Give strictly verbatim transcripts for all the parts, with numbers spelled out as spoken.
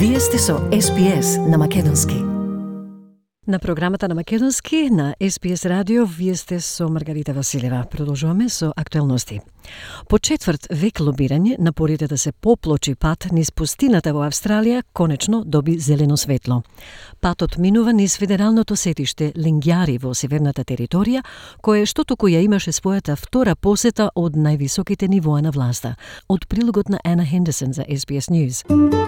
Вие сте со Ес Би Ес на Македонски. На програмата на Македонски на Ес Би Ес радио вие сте со Маргарита Василева. Продолжуваме со актуелности. По четврт век лобирање, напорите да се поплочи пат низ пустината во Австралија конечно доби зелено светло. Патот минува низ федералното сетиште Лингјари во северната територија, кое што току ја имаше својата втора посета од највисоките нивоа на власта. Од прилогот на Ана Хендерсон за Ес Би Ес News.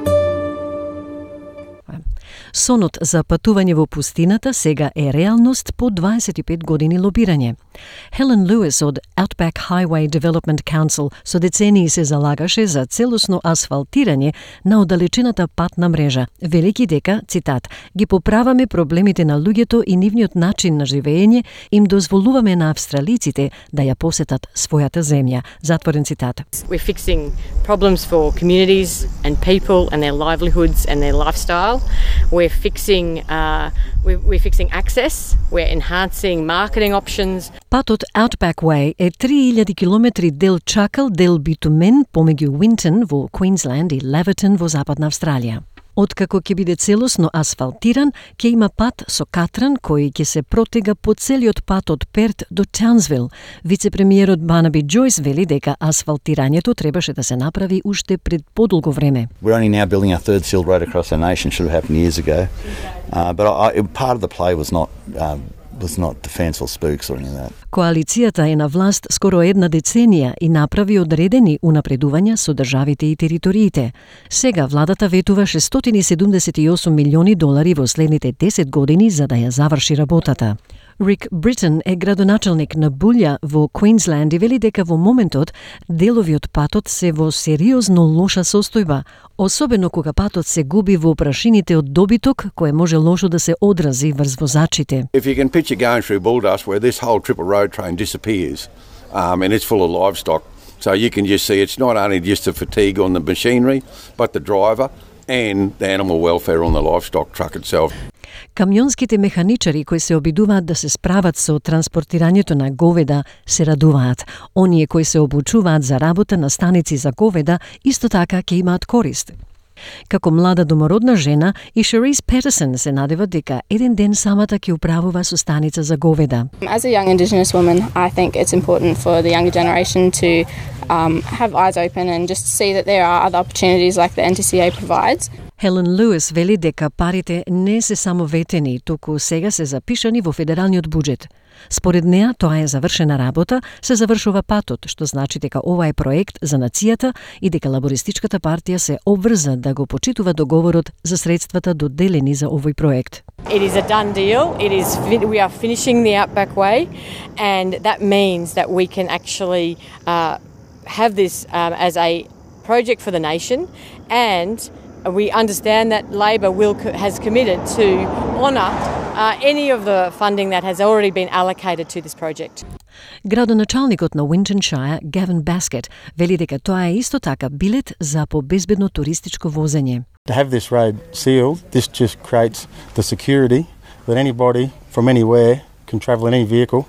Сонот за патување во пустината сега е реалност по дваесет и пет години лобирање. Хелен Луис од Outback Highway Development Council со децении се залагаше за целосно асфалтирање на оддалечената патна мрежа, велики дека, цитат, ги поправаме проблемите на луѓето и нивниот начин на живење, им дозволуваме на австралиците да ја посетат својата земја. Затворен цитат. We're fixing problems for communities and people and their livelihoods and their lifestyle. We're fixing uh, we're, we're fixing access. We're enhancing marketing options. Патот Outback Way е три илјади километри дел чакал, дел битумен помеѓу Winton во Queensland и Laverton во Западна Австралија. Откако ќе биде целосно асфалтиран, ќе има пат со катран кој ќе се протега по целиот пат од Перт до Таунсвил. Вице-премиерот Барнаби Джойс вели дека асфалтирањето требаше да се направи уште пред подолго време. We're only now building our third sealed road across our nation. Should have happened years ago. Uh, but I, part of the play was not um, was not defense or spooks or anything like that. Коалицијата е на власт скоро една деценија и направи одредени унапредувања со државите и териториите. Сега владата ветува шестстотини и седумдесет и осум милиони долари во следните десет години за да ја заврши работата. Рик Бритон е градоначалник на Булја во Квинсленд и вели дека во моментот делови од патот се во сериозно лоша состојба, особено кога патот се губи во прашините од добиток, кое може лошо да се одрази врз возачите. If you can picture going through Bulldust where this whole triple road train disappears um, and it's full of livestock, so you can just see it's not only just the fatigue on the machinery, but the driver and the animal welfare on the livestock truck itself. Камионските механичари кои се обидуваат да се справат со транспортирањето на говеда се радуваат. Оние кои се обучуваат за работа на станици за говеда исто така ќе имаат корист. Како млада домородна жена, и Шерис Петерсон се надева дека еден ден самата ќе управува со станица за говеда. As a young Indigenous woman, I think it's important for the younger generation to um, have eyes open and just see that there are other opportunities like the N T C A provides. Хелен Луис вели дека парите не се само ветени, туку сега се запишани во федералниот буџет. Според неа, тоа е завршена работа, се завршува патот, што значи дека ова е проект за нацијата и дека лабористичката партија се обврза да го почитува договорот за средствата доделени за овој проект. It is a done deal. It is we are finishing the Outback Way, and that means that we can actually uh, have this um, as a project for the nation, and we understand that Labor will has committed to honour uh, any of the funding that has already been allocated to this project. Градоначалникот на Winton Гавин Баскет, вели дека тоа е исто така билет за побезбедно туристичко возење. To have this road sealed, this just creates the security that anybody from anywhere can travel in any vehicle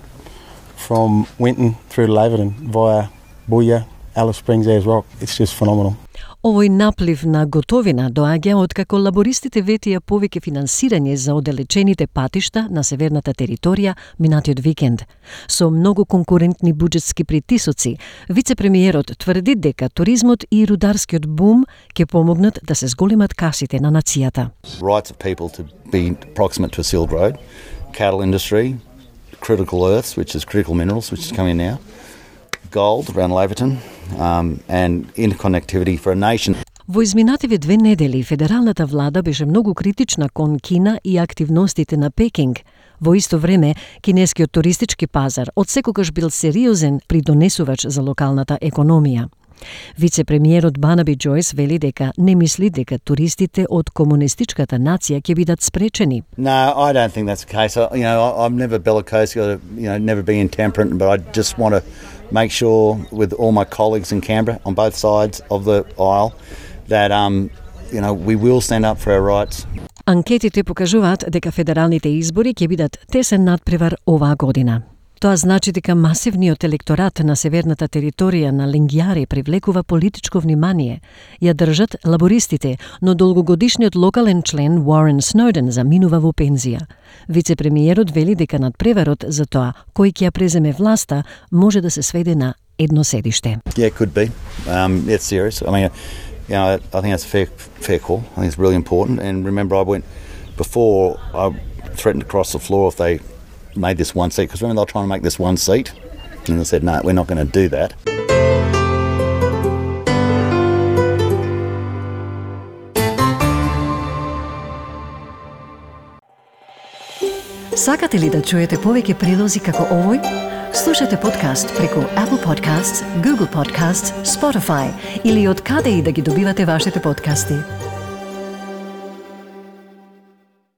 from Winton through to Laverton via Bulja, Alice Springs, Ayers Rock. It's just phenomenal. Овој наплив на готовина доаѓа откако лабористите ветија повеќе финансирање за оддалечените патишта на северната територија минатиот викенд. Со многу конкурентни буџетски притисоци, вице-премиерот тврди дека туризмот и рударскиот бум ќе помогнат да се зголемат касите на нацијата. Rights of people to be proximate to a sealed road, cattle industry, critical earths, which is critical minerals, which is coming now, gold around Laverton, um, and interconnectivity for a nation. Во изминативе две недели федералната влада беше многу критична кон Кина и активностите на Пекинг. Во исто време, кинескиот туристички пазар одсекогаш бил сериозен придонесувач за локалната економија. Вице-премиерот Барнаби Джойс вели дека не мисли дека туристите од комунистичката нација ќе бидат спречени. No, I don't think that's the case. I, you know, I'm never bellicose, you know, never be intemperate, but I just want to make sure with all my colleagues in Canberra on both sides of the aisle that um, you know, we will stand up for our rights. Анкетите покажуваат дека федералните избори ќе бидат тесен надпревар оваа година. Тоа значи дека масивниот електорат на северната територија на Лингјари привлекува политичко внимание. Ја држат лабористите, но долгогодишниот локален член Уорен Сноуден заминува во пензија. Вице-премиерот вели дека надпреварот за тоа кој ќе ја преземе власта може да се сведе на едно седиште. Yeah, it could be. Um, it's serious. I mean, you know, I think that's a fair, fair call. I think it's really important. And remember, I went before. I threatened to cross the floor if they made this one seat, because remember they were trying to make this one seat, and I said, no, we're not going to do that. Сакате ли да чуете повеќе прилози како овој? Слушате подкаст преку Apple Podcasts, Google Podcasts, Spotify или од каде и да ги добивате вашите подкасти.